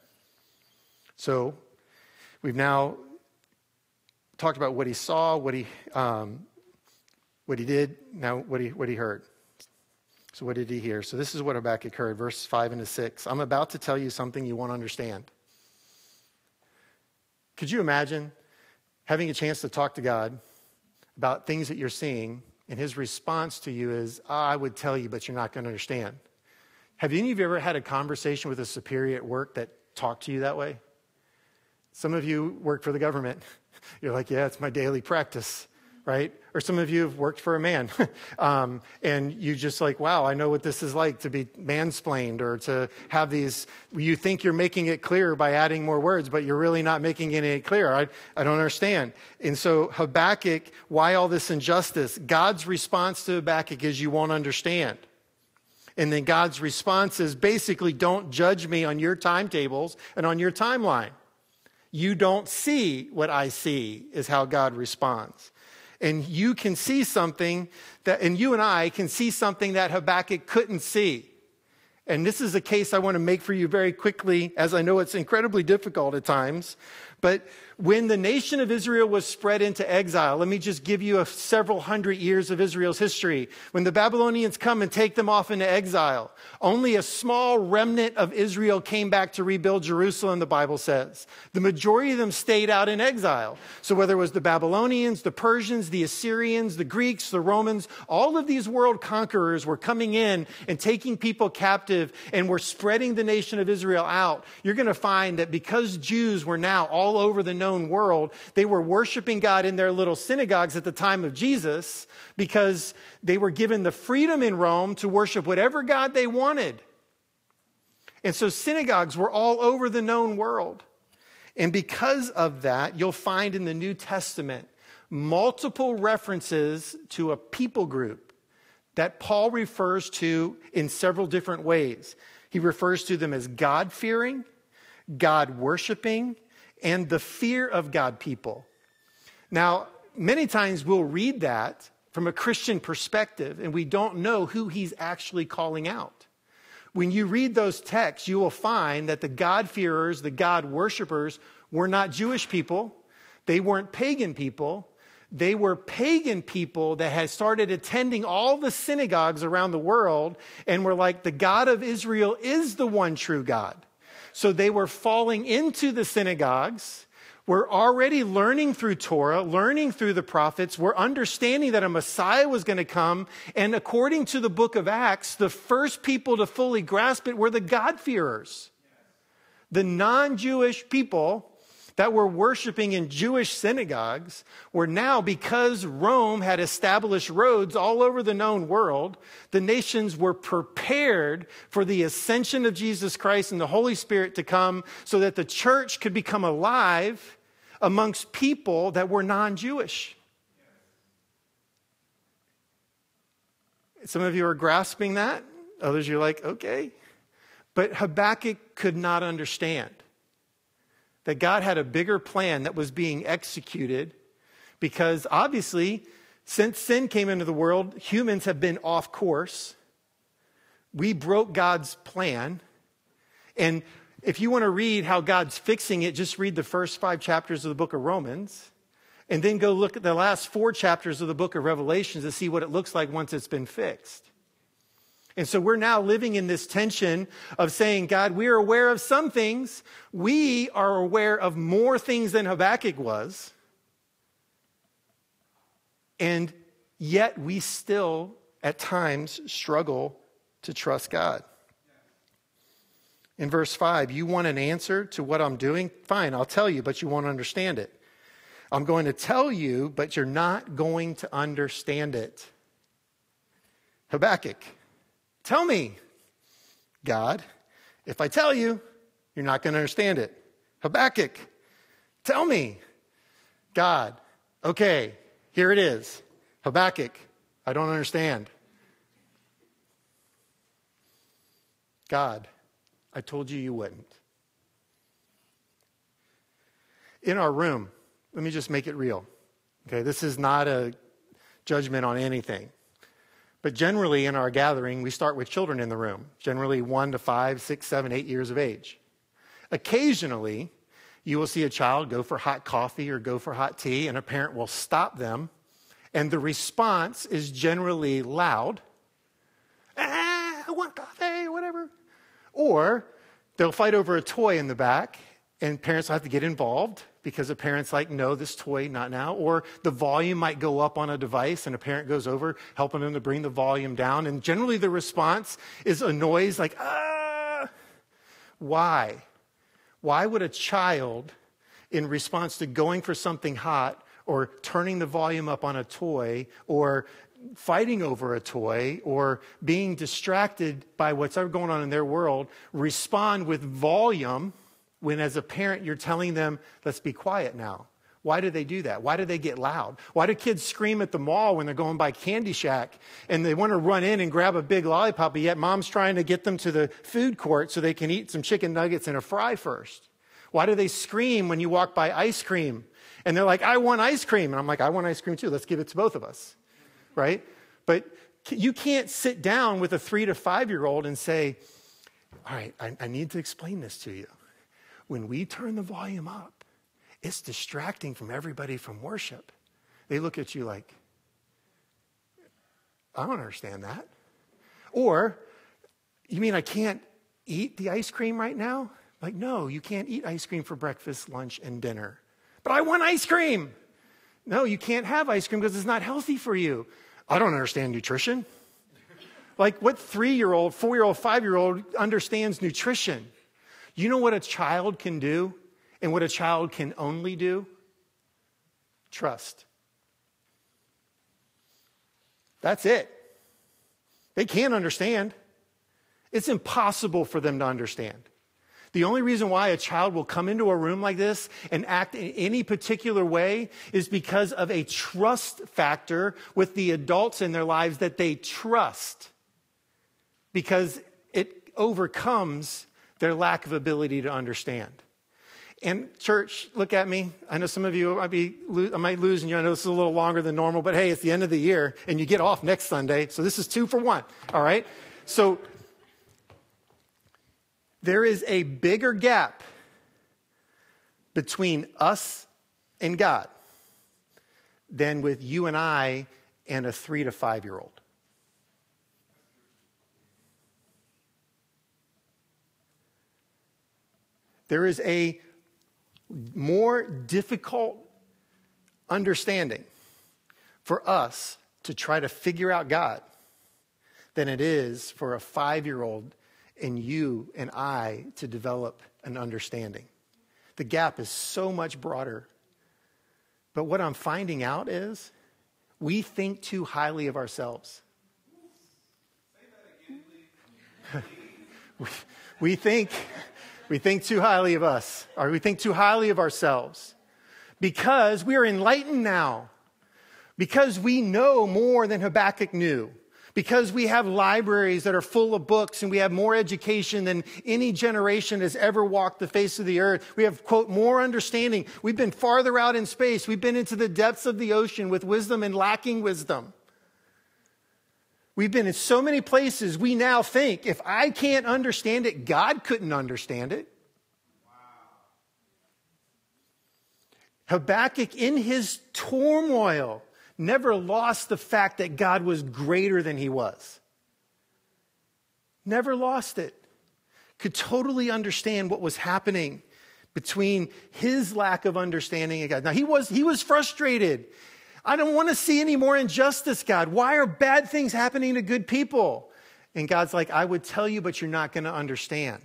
So we've now talked about what he saw, what he um, what he did, now what he what he heard. So what did he hear? So this is what Habakkuk heard, verse five and six. I'm about to tell you something you won't understand. Could you imagine having a chance to talk to God about things that you're seeing, and his response to you is, oh, I would tell you, but you're not going to understand. Have any of you ever had a conversation with a superior at work that talked to you that way? Some of you work for the government. You're like, yeah, it's my daily practice, right? Or some of you have worked for a man, um, and you just like, wow, I know what this is like to be mansplained or to have these, you think you're making it clear by adding more words, but you're really not making it clear. I, I don't understand. And so Habakkuk, why all this injustice? God's response to Habakkuk is, you won't understand. And then God's response is basically, don't judge me on your timetables and on your timeline. You don't see what I see, is how God responds. And you can see something that, and you and I can see something that Habakkuk couldn't see. And this is a case I want to make for you very quickly, as I know it's incredibly difficult at times. But when the nation of Israel was spread into exile, let me just give you a several hundred years of Israel's history. When the Babylonians come and take them off into exile, only a small remnant of Israel came back to rebuild Jerusalem, the Bible says. The majority of them stayed out in exile. So whether it was the Babylonians, the Persians, the Assyrians, the Greeks, the Romans, all of these world conquerors were coming in and taking people captive and were spreading the nation of Israel out. You're going to find that because Jews were now all over the known world, they were worshiping God in their little synagogues at the time of Jesus because they were given the freedom in Rome to worship whatever God they wanted. And so synagogues were all over the known world. And because of that, you'll find in the New Testament multiple references to a people group that Paul refers to in several different ways. He refers to them as God-fearing, God-worshiping, and the fear of God people. Now, many times we'll read that from a Christian perspective, and we don't know who he's actually calling out. When you read those texts, you will find that the God-fearers, the God-worshipers, were not Jewish people. They weren't pagan people. They were pagan people that had started attending all the synagogues around the world and were like, the God of Israel is the one true God. So they were falling into the synagogues, were already learning through Torah, learning through the prophets, were understanding that a Messiah was going to come. And according to the book of Acts, the first people to fully grasp it were the God-fearers. The non-Jewish people that were worshiping in Jewish synagogues were now, because Rome had established roads all over the known world, the nations were prepared for the ascension of Jesus Christ and the Holy Spirit to come so that the church could become alive amongst people that were non-Jewish. Some of you are grasping that. Others, you're like, okay. But Habakkuk could not understand that God had a bigger plan that was being executed, because obviously, since sin came into the world, humans have been off course. We broke God's plan. And if you want to read how God's fixing it, just read the first five chapters of the book of Romans, and then go look at the last four chapters of the book of Revelations to see what it looks like once it's been fixed. And so we're now living in this tension of saying, God, we are aware of some things. We are aware of more things than Habakkuk was. And yet we still, at times, struggle to trust God. In verse five, you want an answer to what I'm doing? Fine, I'll tell you, but you won't understand it. I'm going to tell you, but you're not going to understand it. Habakkuk, tell me, God. If I tell you, you're not going to understand it. Habakkuk, tell me, God. Okay, here it is. Habakkuk, I don't understand. God, I told you you wouldn't. In our room, let me just make it real. Okay, this is not a judgment on anything. But generally in our gathering, we start with children in the room, generally one to five, six, seven, eight years of age. Occasionally, you will see a child go for hot coffee or go for hot tea, and a parent will stop them. And the response is generally loud. Ah, I want coffee, whatever. Or they'll fight over a toy in the back, And parents have to get involved because a parent's like, no, this toy, not now. Or the volume might go up on a device and a parent goes over helping them to bring the volume down. And generally the response is a noise like, ah. Why? Why would a child, in response to going for something hot or turning the volume up on a toy or fighting over a toy or being distracted by what's ever going on in their world, respond with volume when as a parent you're telling them, let's be quiet now? Why do they do that? Why do they get loud? Why do kids scream at the mall when they're going by Candy Shack and they want to run in and grab a big lollipop, but yet mom's trying to get them to the food court so they can eat some chicken nuggets and a fry first? Why do they scream when you walk by ice cream? And they're like, I want ice cream. And I'm like, I want ice cream too. Let's give it to both of us, right? But you can't sit down with a three to five-year-old and say, all right, I, I need to explain this to you. When we turn the volume up, it's distracting from everybody from worship. They look at you like, I don't understand that. Or, you mean I can't eat the ice cream right now? Like, no, you can't eat ice cream for breakfast, lunch, and dinner. But I want ice cream. No, you can't have ice cream because it's not healthy for you. I don't understand nutrition. Like, what three-year-old, four-year-old, five-year-old understands nutrition? You know what a child can do and what a child can only do? Trust. That's it. They can't understand. It's impossible for them to understand. The only reason why a child will come into a room like this and act in any particular way is because of a trust factor with the adults in their lives that they trust, because it overcomes their lack of ability to understand. And church, look at me. I know some of you might be, I might lose, and you know this is a little longer than normal, but hey, it's the end of the year and you get off next Sunday. So this is two for one. All right. So there is a bigger gap between us and God than with you and I and a three to five year old. There is a more difficult understanding for us to try to figure out God than it is for a five-year-old and you and I to develop an understanding. The gap is so much broader. But what I'm finding out is we think too highly of ourselves. we, we think... We think too highly of us, or we think too highly of ourselves, because we are enlightened now, because we know more than Habakkuk knew, because we have libraries that are full of books and we have more education than any generation has ever walked the face of the earth. We have, quote, more understanding. We've been farther out in space. We've been into the depths of the ocean with wisdom and lacking wisdom. We've been in so many places, we now think, if I can't understand it, God couldn't understand it. Wow. Habakkuk, in his turmoil, never lost the fact that God was greater than he was. Never lost it. Could totally understand what was happening between his lack of understanding of God. Now, he was, he was frustrated. I don't want to see any more injustice, God. Why are bad things happening to good people? And God's like, I would tell you, but you're not going to understand.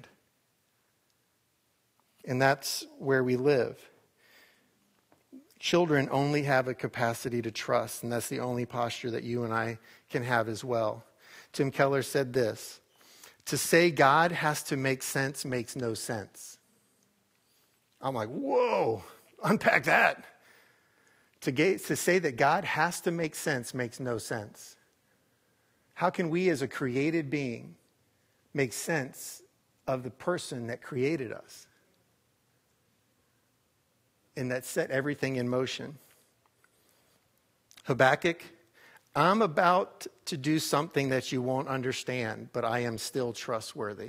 And that's where we live. Children only have a capacity to trust, and that's the only posture that you and I can have as well. Tim Keller said this: to say God has to make sense makes no sense. I'm like, whoa, unpack that. To, get, to say that God has to make sense makes no sense. How can we as a created being make sense of the person that created us and that set everything in motion? Habakkuk, I'm about to do something that you won't understand, but I am still trustworthy.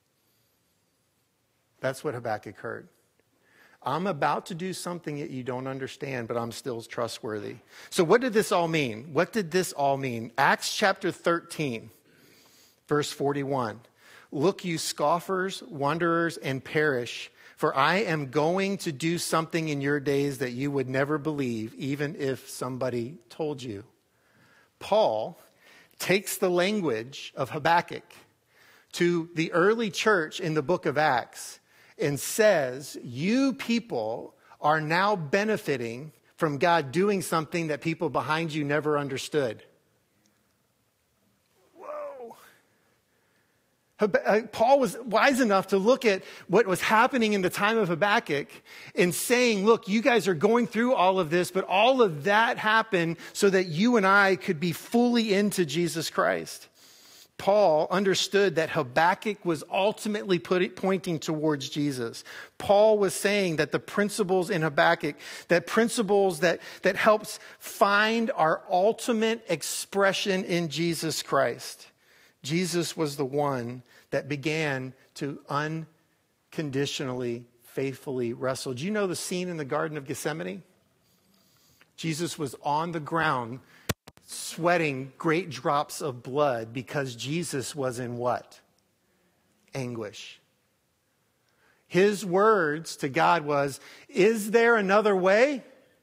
That's what Habakkuk heard. I'm about to do something that you don't understand, but I'm still trustworthy. So what did this all mean? What did this all mean? Acts chapter thirteen, verse forty-one. Look, you scoffers, wanderers, and perish, For I am going to do something in your days that you would never believe, even if somebody told you. Paul takes the language of Habakkuk to the early church in the book of Acts and says, you people are now benefiting from God doing something that people behind you never understood. Paul was wise enough to look at what was happening in the time of Habakkuk and saying, look, you guys are going through all of this, but all of that happened so that you and I could be fully into Jesus Christ. Paul understood that Habakkuk was ultimately put it, pointing towards Jesus. Paul was saying that the principles in Habakkuk, that principles that, that helps find our ultimate expression in Jesus Christ. Jesus was the one that began to unconditionally, faithfully wrestle. Do you know the scene in the Garden of Gethsemane? Jesus was on the ground sweating great drops of blood because Jesus was in what? Anguish. His words to God was, is there another way?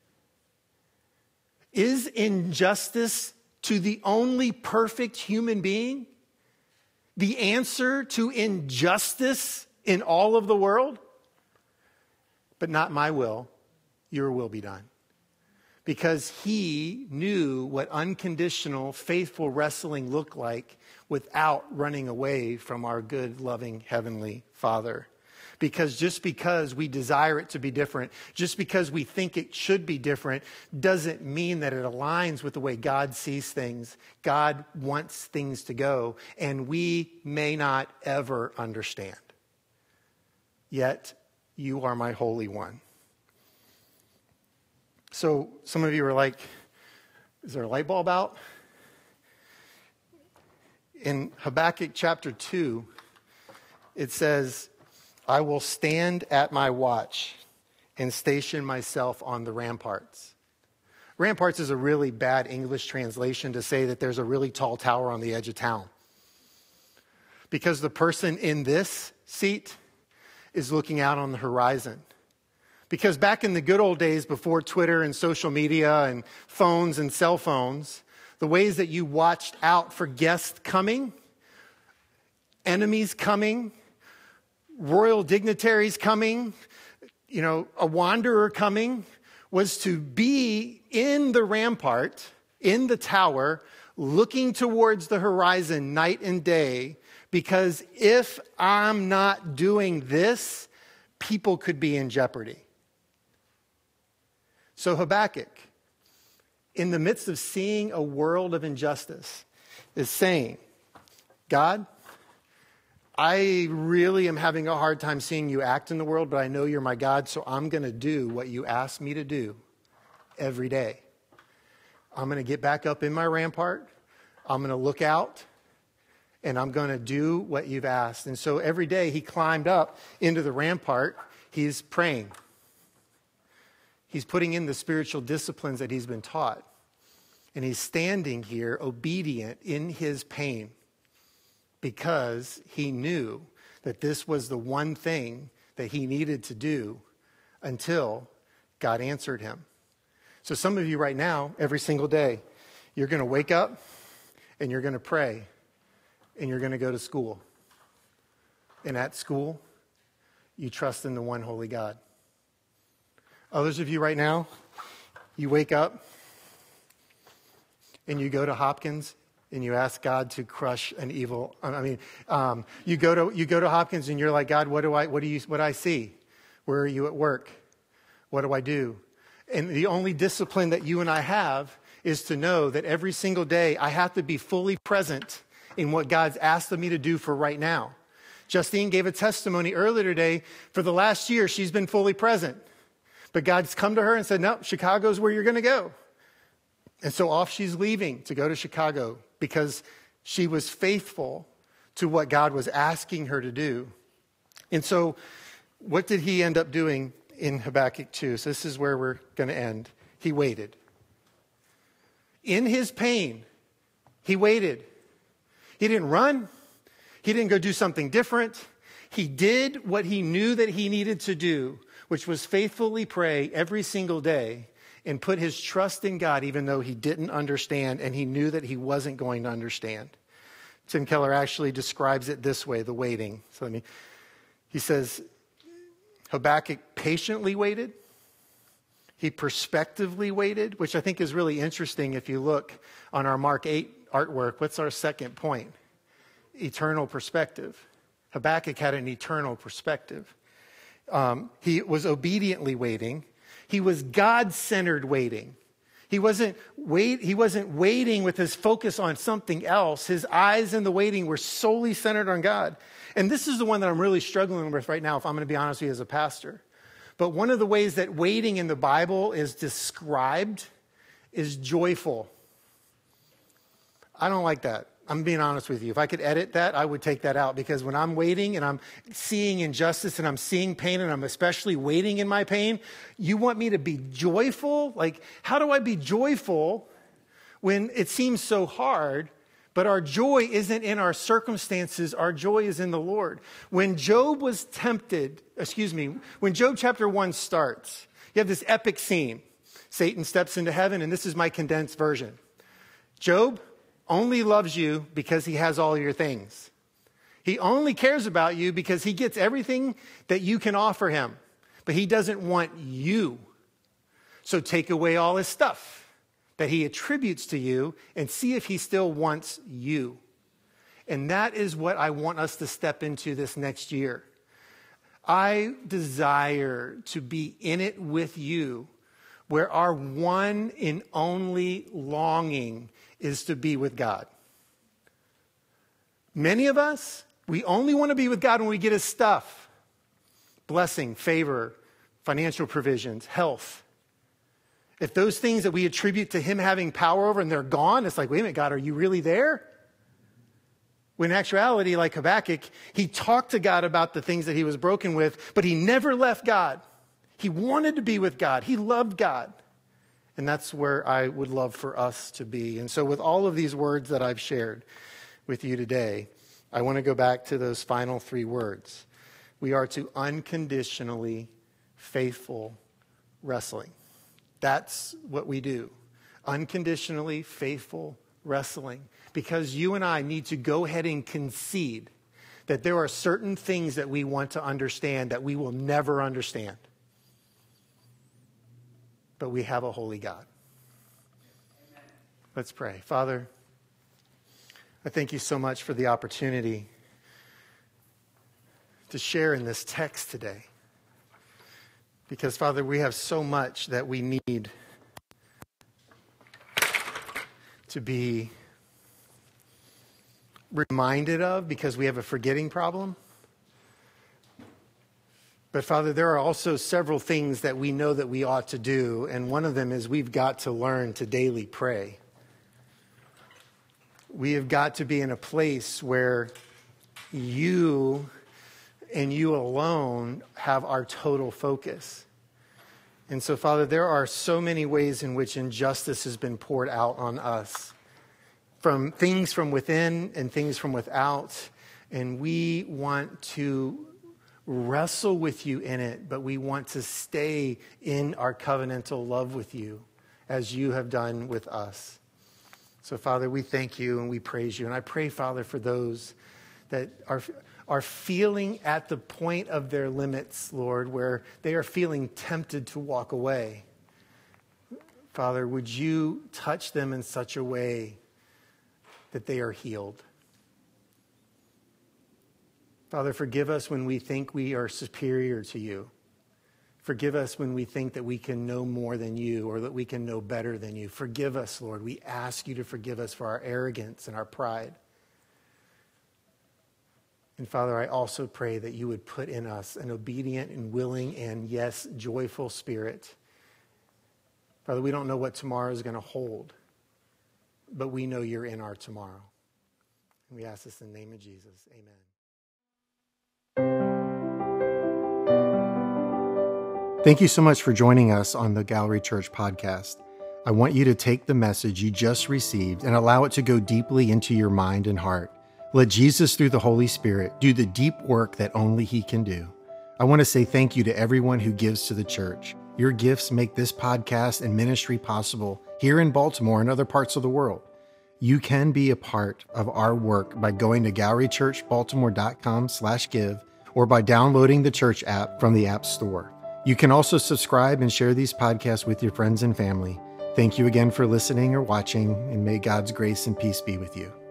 Is injustice to the only perfect human being the answer to injustice in all of the world? But not my will, your will be done. Because he knew what unconditional, faithful wrestling looked like without running away from our good, loving, heavenly Father. Because just because we desire it to be different, just because we think it should be different, doesn't mean that it aligns with the way God sees things. God wants things to go, and we may not ever understand. Yet, you are my Holy One. So, some of you are like, is there a light bulb out? In Habakkuk chapter two, it says, I will stand at my watch and station myself on the ramparts. Ramparts is a really bad English translation to say that there's a really tall tower on the edge of town. Because the person in this seat is looking out on the horizon. Because back in the good old days before Twitter and social media and phones and cell phones, the ways that you watched out for guests coming, enemies coming, royal dignitaries coming, you know, a wanderer coming, was to be in the rampart, in the tower, looking towards the horizon night and day, because if I'm not doing this, people could be in jeopardy. So Habakkuk, in the midst of seeing a world of injustice, is saying, God, I really am having a hard time seeing you act in the world, but I know you're my God, so I'm going to do what you ask me to do every day. I'm going to get back up in my rampart. I'm going to look out, and I'm going to do what you've asked. And so every day he climbed up into the rampart. He's praying. He's putting in the spiritual disciplines that he's been taught. And he's standing here obedient in his pain, because he knew that this was the one thing that he needed to do until God answered him. So some of you right now, every single day, you're going to wake up and you're going to pray and you're going to go to school. And at school, you trust in the one holy God. Others of you right now, you wake up and you go to Hopkins and you ask God to crush an evil. I mean, um, you go to you go to Hopkins and you're like, God, what do I what do you what do I see? Where are you at work? What do I do? And the only discipline that you and I have is to know that every single day I have to be fully present in what God's asked of me to do for right now. Justine gave a testimony earlier today. For the last year, she's been fully present. But God's come to her and said, no, Chicago's where you're going to go. And so off she's leaving to go to Chicago because she was faithful to what God was asking her to do. And so what did he end up doing in Habakkuk two? So this is where we're going to end. He waited. In his pain, he waited. He didn't run. He didn't go do something different. He did what he knew that he needed to do, which was faithfully pray every single day and put his trust in God, even though he didn't understand and he knew that he wasn't going to understand. Tim Keller actually describes it this way, the waiting. So let me, he says, Habakkuk patiently waited. He prospectively waited, which I think is really interesting if you look on our Mark eight artwork. What's our second point? Eternal perspective. Habakkuk had an eternal perspective. Um, he was obediently waiting. He was God-centered waiting. He wasn't wait. He wasn't waiting with his focus on something else. His eyes in the waiting were solely centered on God. And this is the one that I'm really struggling with right now, if I'm going to be honest with you as a pastor. But one of the ways that waiting in the Bible is described is joyful. I don't like that. I'm being honest with you. If I could edit that, I would take that out, because when I'm waiting and I'm seeing injustice and I'm seeing pain and I'm especially waiting in my pain, you want me to be joyful? Like, how do I be joyful when it seems so hard? But our joy isn't in our circumstances. Our joy is in the Lord. When Job was tempted, excuse me, when Job chapter one starts, you have this epic scene. Satan steps into heaven, and this is my condensed version. Job only loves you because he has all your things. He only cares about you because he gets everything that you can offer him. But he doesn't want you. So take away all his stuff that he attributes to you and see if he still wants you. And that is what I want us to step into this next year. I desire to be in it with you, where our one and only longing is to be with God. Many of us, we only want to be with God when we get his stuff. Blessing, favor, financial provisions, health. If those things that we attribute to him having power over and they're gone, it's like, wait a minute, God, are you really there? When in actuality, like Habakkuk, he talked to God about the things that he was broken with, but he never left God. He wanted to be with God. He loved God. And that's where I would love for us to be. And so with all of these words that I've shared with you today, I want to go back to those final three words. We are to unconditionally faithful wrestling. That's what we do. Unconditionally faithful wrestling. Because you and I need to go ahead and concede that there are certain things that we want to understand that we will never understand. But we have a holy God. Let's pray. Father, I thank you so much for the opportunity to share in this text today. Because, Father, we have so much that we need to be reminded of, because we have a forgetting problem. But, Father, there are also several things that we know that we ought to do, and one of them is we've got to learn to daily pray. We have got to be in a place where you and you alone have our total focus. And so, Father, there are so many ways in which injustice has been poured out on us, from things from within and things from without, and we want to wrestle with you in it, but we want to stay in our covenantal love with you as you have done with us. So, Father, we thank you and we praise you. And I pray, Father, for those that are are feeling at the point of their limits, Lord, where they are feeling tempted to walk away. Father, would you touch them in such a way that they are healed? Father, forgive us when we think we are superior to you. Forgive us when we think that we can know more than you or that we can know better than you. Forgive us, Lord. We ask you to forgive us for our arrogance and our pride. And Father, I also pray that you would put in us an obedient and willing and, yes, joyful spirit. Father, we don't know what tomorrow is going to hold, but we know you're in our tomorrow. And we ask this in the name of Jesus. Amen. Thank you so much for joining us on the Gallery Church podcast. I want you to take the message you just received and allow it to go deeply into your mind and heart. Let Jesus, through the Holy Spirit, do the deep work that only He can do. I want to say thank you to everyone who gives to the church. Your gifts make this podcast and ministry possible here in Baltimore and other parts of the world. You can be a part of our work by going to gallery church baltimore dot com slash give or by downloading the church app from the App Store. You can also subscribe and share these podcasts with your friends and family. Thank you again for listening or watching, and may God's grace and peace be with you.